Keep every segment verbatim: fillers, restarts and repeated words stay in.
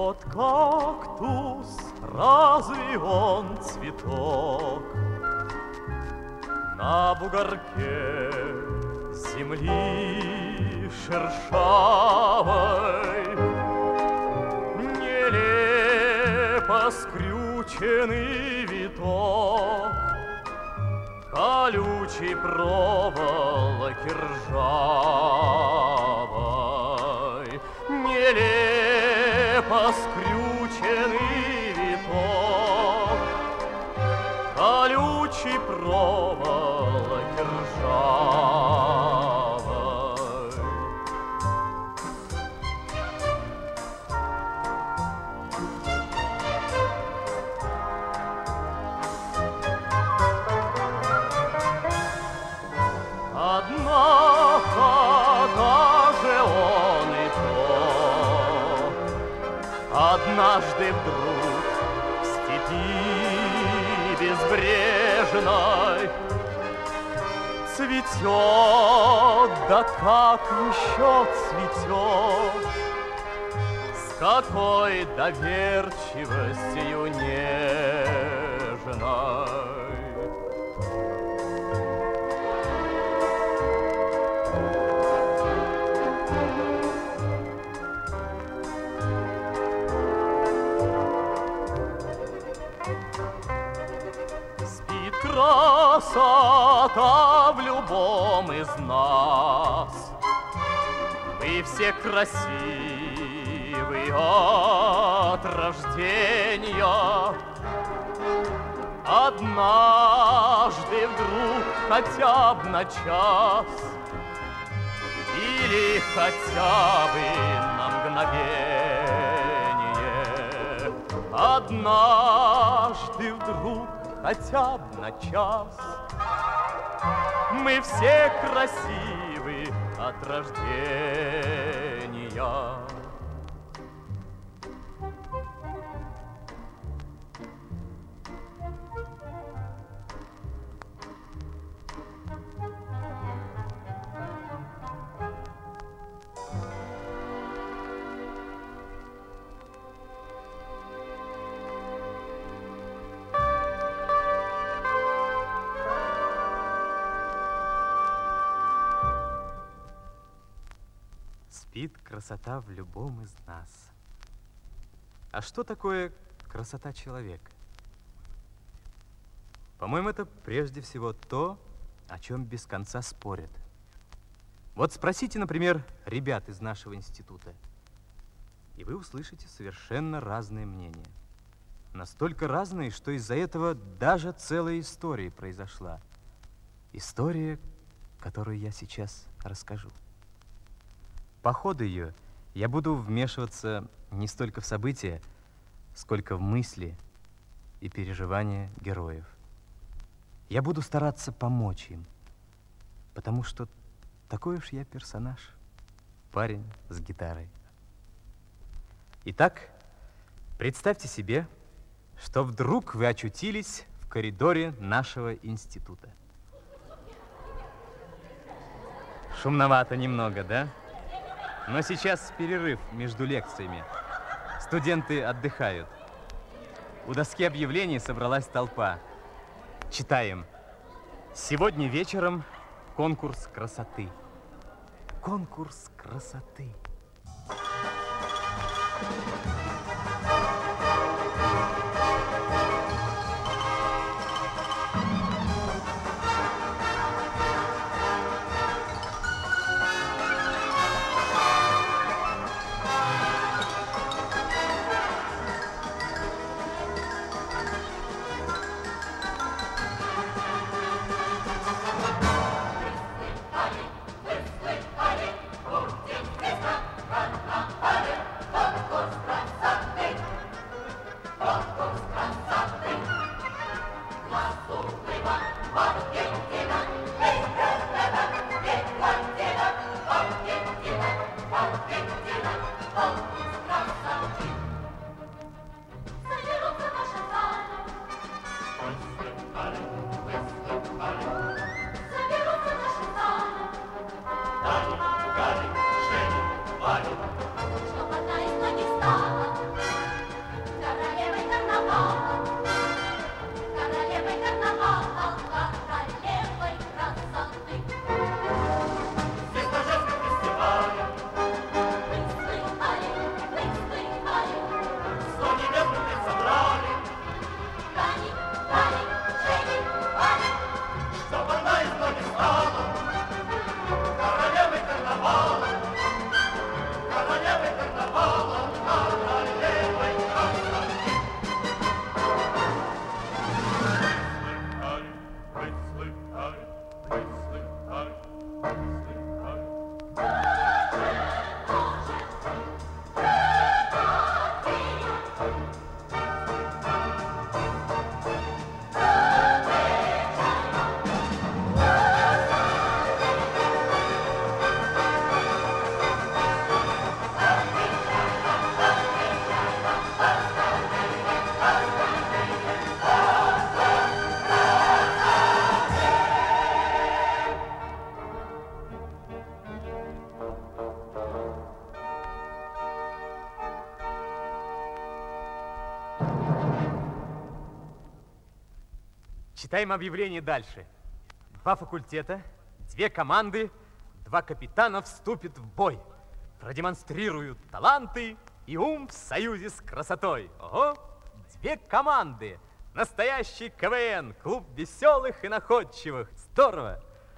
Тот кактус, разве он цветок? На бугорке земли шершавой нелепо скрюченный виток колючей проволоки ржавой, нелепо скрюченный виток колючей проволоки ржавой. Однако даже он и то однажды вдруг в степи безбрежной цветет, да как еще цветет, с какой доверчивостью нежной. Красота в любом из нас. Мы все красивы от рождения. Однажды вдруг хотя бы на час или хотя бы на мгновение, однажды вдруг хотя бы на час мы все красивы от рождения. Спит красота в любом из нас. А что такое красота человека? По-моему, это прежде всего то, о чем без конца спорят. Вот спросите, например, ребят из нашего института, и вы услышите совершенно разные мнения. Настолько разные, что из-за этого даже целая история произошла. История, которую я сейчас расскажу. По ходу ее я буду вмешиваться не столько в события, сколько в мысли и переживания героев. Я буду стараться помочь им, потому что такой уж я персонаж, парень с гитарой. Итак, представьте себе, что вдруг вы очутились в коридоре нашего института. Шумновато немного, да? Но сейчас перерыв между лекциями. Студенты отдыхают. У доски объявлений собралась толпа. Читаем. Сегодня вечером конкурс красоты. Конкурс красоты. Конкурс красоты! Читаем объявление дальше. Два факультета, две команды, два капитана вступят в бой. Продемонстрируют таланты и ум в союзе с красотой. Ого! Две команды. Настоящий КВН. Клуб веселых и находчивых. Здорово!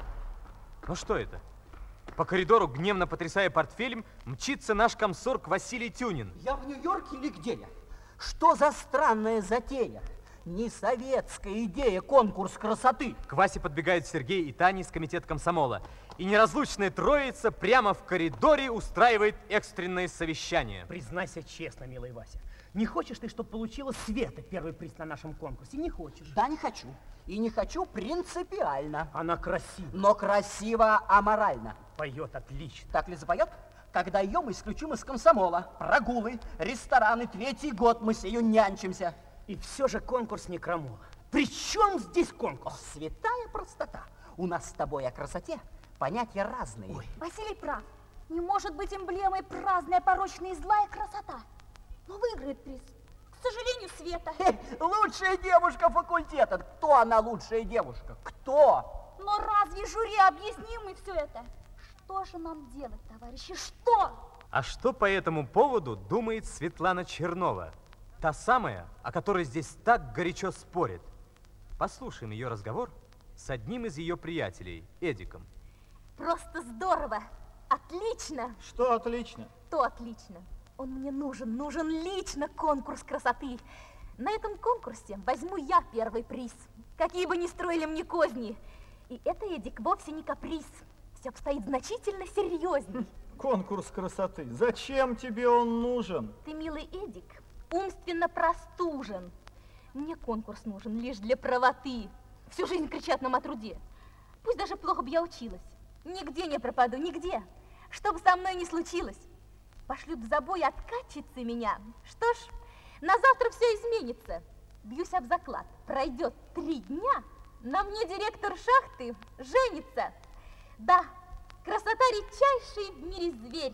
Ну что это? По коридору, гневно потрясая портфелем, мчится наш комсорг Василий Тюнин. Я в Нью-Йорке или где я? Что за странная затея? Не советская идея, конкурс красоты. К Васе подбегают Сергей и Таня из комитета комсомола. И неразлучная троица прямо в коридоре устраивает экстренное совещание. Признайся честно, милый Вася, не хочешь ты, чтобы получила Света первый приз на нашем конкурсе? Не хочешь? Да, не хочу. И не хочу принципиально. Она красива. Но красиво аморально. Поет отлично. Так ли запоет? Тогда ее мы исключим из комсомола. Прогулы, рестораны, третий год мы с нею нянчимся. И все же конкурс не крамола. При чем здесь конкурс? О, святая простота. У нас с тобой о красоте понятия разные. Ой. Василий прав. Не может быть эмблемой праздная, порочная и злая красота. Но выиграет приз, к сожалению, Света. Эй, лучшая девушка факультета. Кто она лучшая девушка? Кто? Но разве жюри объясним мы все это? Что же нам делать, товарищи, что? А что по этому поводу думает Светлана Чернова? Та самая, о которой здесь так горячо спорит. Послушаем ее разговор с одним из ее приятелей, Эдиком. Просто здорово. Отлично. Что отлично? То отлично. Он мне нужен, нужен лично конкурс красоты. На этом конкурсе возьму я первый приз. Какие бы ни строили мне козни. И это, Эдик, вовсе не каприз. Все обстоит значительно серьезней. Конкурс красоты. Зачем тебе он нужен? Ты, милый Эдик, умственно простужен. Мне конкурс нужен лишь для правоты. Всю жизнь кричат нам о труде. Пусть даже плохо бы я училась. Нигде не пропаду, нигде. Что бы со мной ни случилось. Пошлют в забой откатчицы меня. Что ж, на завтра все изменится. Бьюсь об заклад. Пройдет три дня, на мне директор шахты женится. Да, красота редчайший в мире зверь.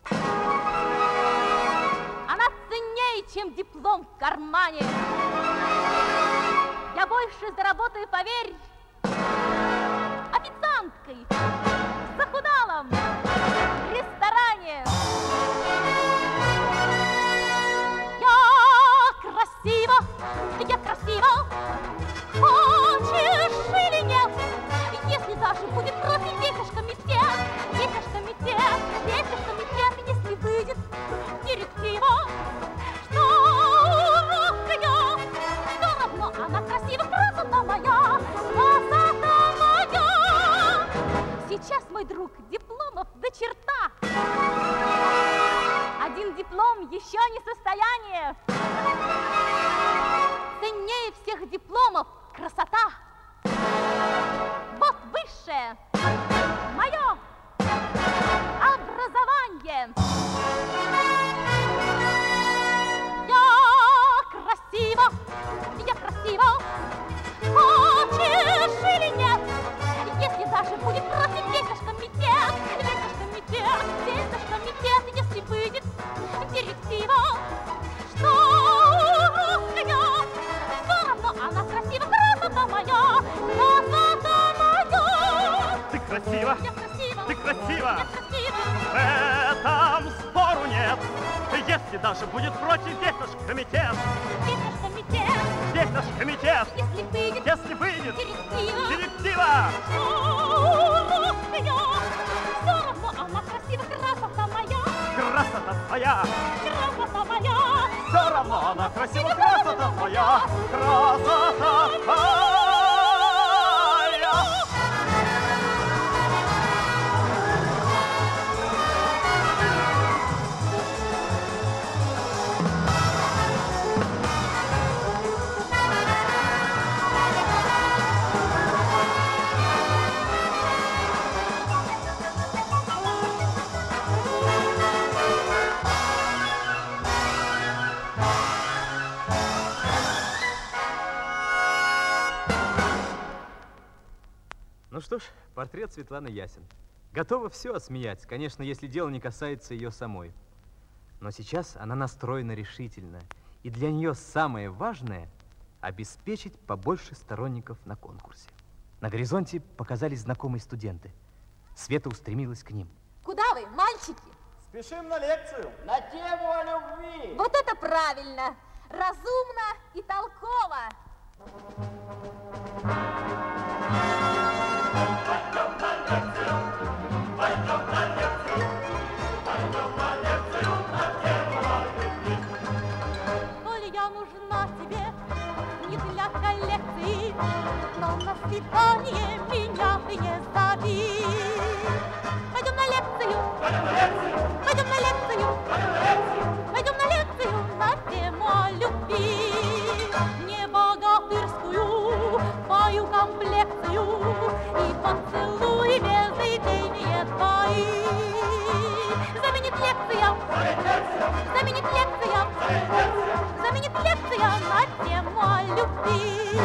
Она ценнее, чем диплом в кармане. Я больше заработаю, поверь, официанткой, захудалом, в ресторане. Я красива, я красива, хочешь или нет? Если даже будет против весь комитет, весь комитет, весь комитет, если выйдет директива, что урок я, все равно она красива, красота моя, красота моя. Сейчас, мой друг, дипломов до черта. Один диплом еще не состояние. Ценнее всех дипломов красота. Вот высшее мое образование. Я красива, я красива, хочешь или нет? Если даже будет против весь комитет, весь комитет, весь комитет, если выйдет директива, что я, все равно она красива, красота моя, красота моя. Ты красива, Я красива, ты красива, я красива. в этом спору нет. Если даже будет против весь наш комитет, Весь наш комитет, весь наш комитет, если выйдет если выйдет директива, директива, что я, все равно она красива, красота моя, красота твоя, красота моя. все равно она красива, красота твоя, красота твоя. Ну что ж, портрет Светланы ясен. Готова все осмеять, конечно, если дело не касается ее самой. Но сейчас она настроена решительно. И для нее самое важное – обеспечить побольше сторонников на конкурсе. На горизонте показались знакомые студенты. Света устремилась к ним. Куда вы, мальчики? Спешим на лекцию. На тему о любви. Вот это правильно! Разумно и толково! Коли я нужна тебе не для коллекции, но на свидание меня ты не зови. Пойдем на лекцию, пойдем на лекцию, пойдем на лекцию на тему о любви. Не богатырскую, пою комплекцию и поцелуй без идейные твои. Заменит лекция, заменит лекция, заменит лекция на тему о любви.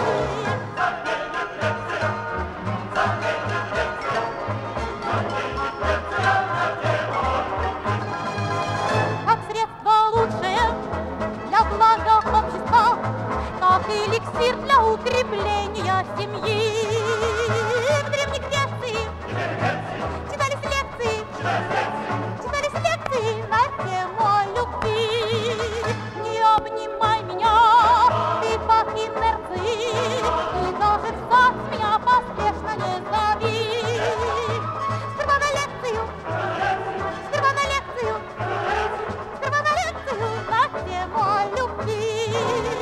Как средство лучшее для блага общества, как эликсир для укрепления семьи. В Древней Греции читались лекции, читались лекции на тему о любви. Не обнимай меня, ты по инерции, и даже в сад меня поспешно не зови. Сперва на лекцию, сперва на лекцию, сперва на лекцию на тему о любви.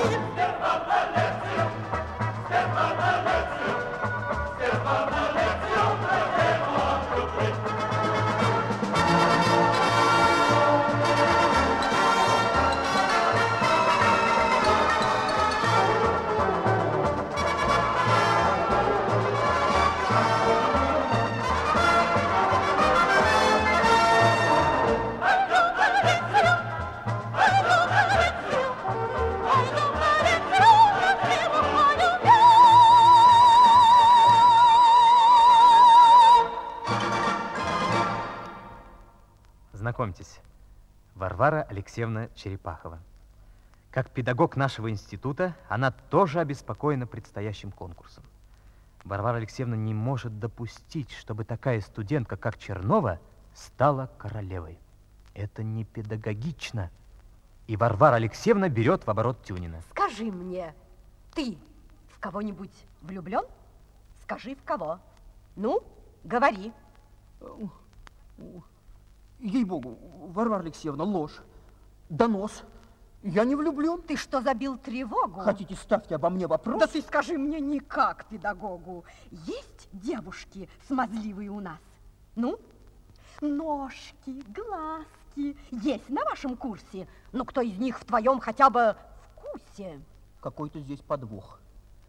Знакомьтесь, Варвара Алексеевна Черепахова. Как педагог нашего института, она тоже обеспокоена предстоящим конкурсом. Варвара Алексеевна не может допустить, чтобы такая студентка, как Чернова, стала королевой. Это не педагогично. И Варвара Алексеевна берет в оборот Тюнина. Скажи мне, ты в кого-нибудь влюблен? Скажи, в кого. Ну, говори. Ей-богу, Варвара Алексеевна, ложь, донос. Я не влюблен. Ты что, забил тревогу? Хотите, ставьте обо мне вопрос? Да ты скажи мне не как педагогу. Есть девушки смазливые у нас? Ну, ножки, глазки есть на вашем курсе? Ну, кто из них в твоем хотя бы вкусе? Какой-то здесь подвох.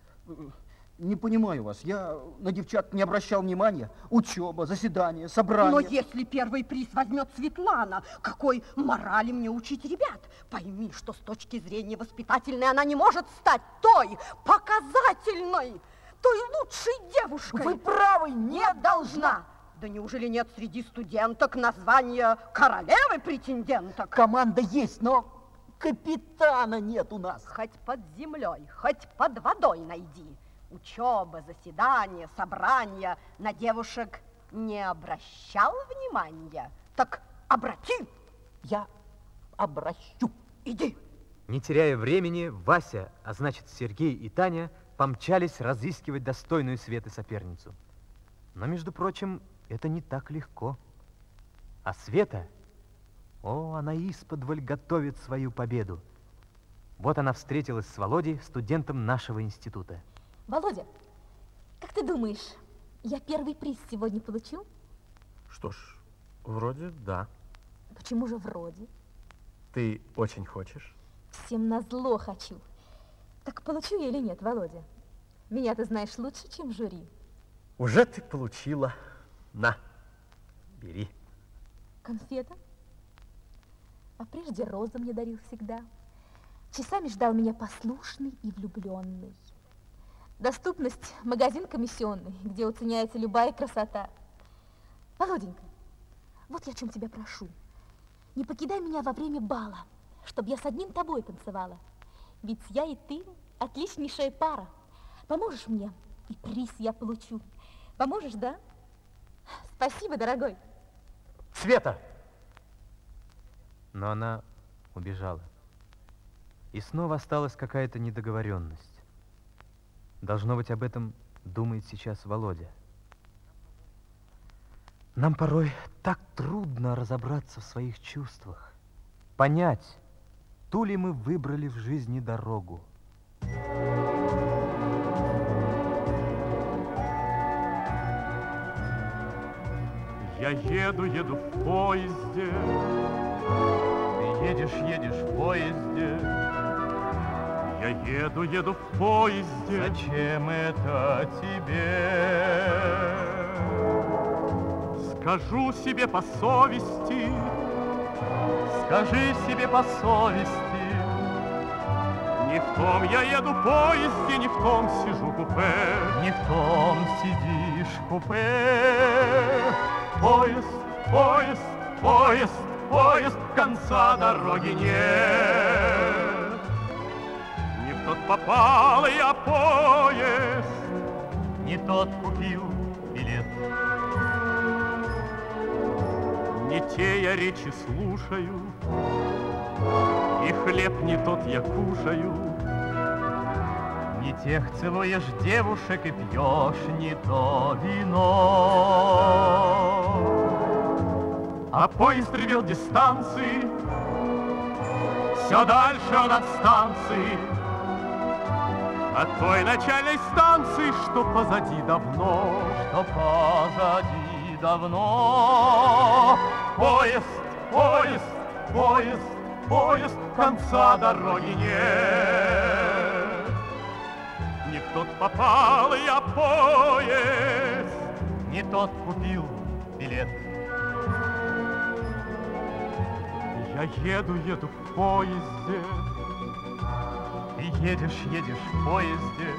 Не понимаю вас. Я на девчат не обращал внимания. Учеба, заседания, собрания. Но если первый приз возьмет Светлана, какой морали мне учить ребят? Пойми, что с точки зрения воспитательной она не может стать той показательной, той лучшей девушкой. Вы правы, не должна. Да неужели нет среди студенток названия королевы претенденток? Команда есть, но капитана нет у нас. Хоть под землей, хоть под водой найди. Учеба, заседания, собрания на девушек не обращал внимания? Так обрати. Я обращу. Иди. Не теряя времени, Вася, а значит Сергей и Таня, помчались разыскивать достойную Светы соперницу. Но, между прочим, это не так легко. А Света, о, она исподволь готовит свою победу. Вот она встретилась с Володей, студентом нашего института. Володя, как ты думаешь, я первый приз сегодня получу? Что ж, вроде да. Почему же вроде? Ты очень хочешь? Всем назло хочу. Так получу я или нет, Володя? Меня ты знаешь лучше, чем жюри. Уже ты получила. На, бери. Конфета? А прежде розы мне дарил всегда. Часами ждал меня послушный и влюбленный. Доступность – магазин комиссионный, где оценяется любая красота. Володенька, вот я о чем тебя прошу. Не покидай меня во время бала, чтобы я с одним тобой танцевала. Ведь я и ты отличнейшая пара. Поможешь мне, и приз я получу. Поможешь, да? Спасибо, дорогой. Света! Но она убежала. И снова осталась какая-то недоговоренность. Должно быть, об этом думает сейчас Володя. Нам порой так трудно разобраться в своих чувствах, понять, ту ли мы выбрали в жизни дорогу. Я еду, еду в поезде. Ты едешь, едешь в поезде. Я еду, еду в поезде. Зачем это тебе? Скажу себе по совести, Скажи себе по совести, не в том я еду в поезде, не в том сижу в купе. не в том сидишь в купе. Поезд, поезд, поезд, поезд, конца дороги нет. Не в тот попал я поезд, Не тот купил билет. не те я речи слушаю, и хлеб не тот я кушаю. Не тех целуешь девушек и пьешь не то вино. А поезд ревел дистанции, все дальше он от станции, от той начальной станции, что позади давно. Что позади давно. Поезд, поезд, поезд, поезд, конца дороги нет. Не в тот попал я поезд, Не тот купил билет. я еду, еду в поезде. Ты едешь, едешь в поезде.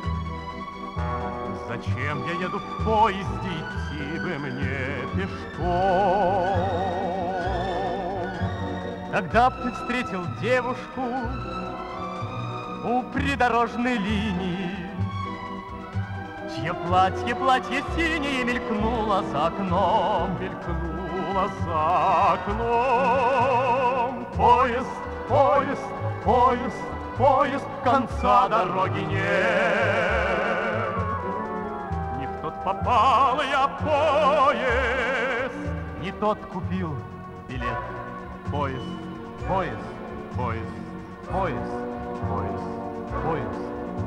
Зачем я еду в поезде, идти бы мне пешком? Когда б ты встретил девушку у придорожной линии, чье платье, платье синее мелькнуло за окном, Мелькнула за окном. Поезд, поезд, поезд, поезд, конца дороги нет. Не в тот попал я поезд, не тот купил билет. поезд, Поезд, поезд, поезд, поезд. поезд.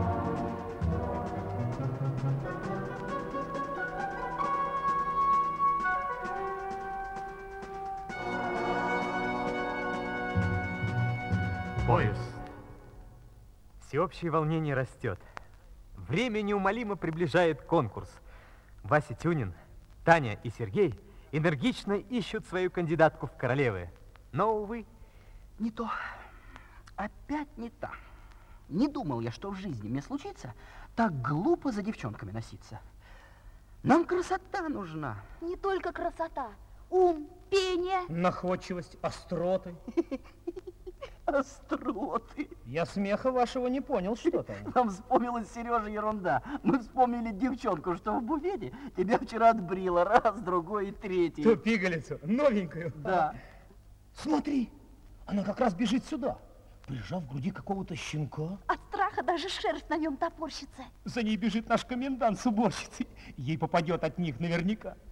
Поезд. Всеобщее волнение растет. Время неумолимо приближает конкурс. Вася Тюнин, Таня и Сергей энергично ищут свою кандидатку в королевы. Но, увы, Не то. Опять не та. Не думал я, что в жизни мне случится так глупо за девчонками носиться. Нам красота нужна. Не только красота, ум, пение. Находчивость, остроты. Остроты. Я смеха вашего не понял, что там. Нам вспомнилась, Сережа, ерунда. Мы вспомнили девчонку, что в буфете тебя вчера отбрила. Раз, другой и третий. Ту пигалицу, новенькую. Да. Смотри, она как раз бежит сюда, прижав в груди какого-то щенка. От страха даже шерсть на нем топорщится. За ней бежит наш комендант с уборщицей. Ей попадет от них наверняка.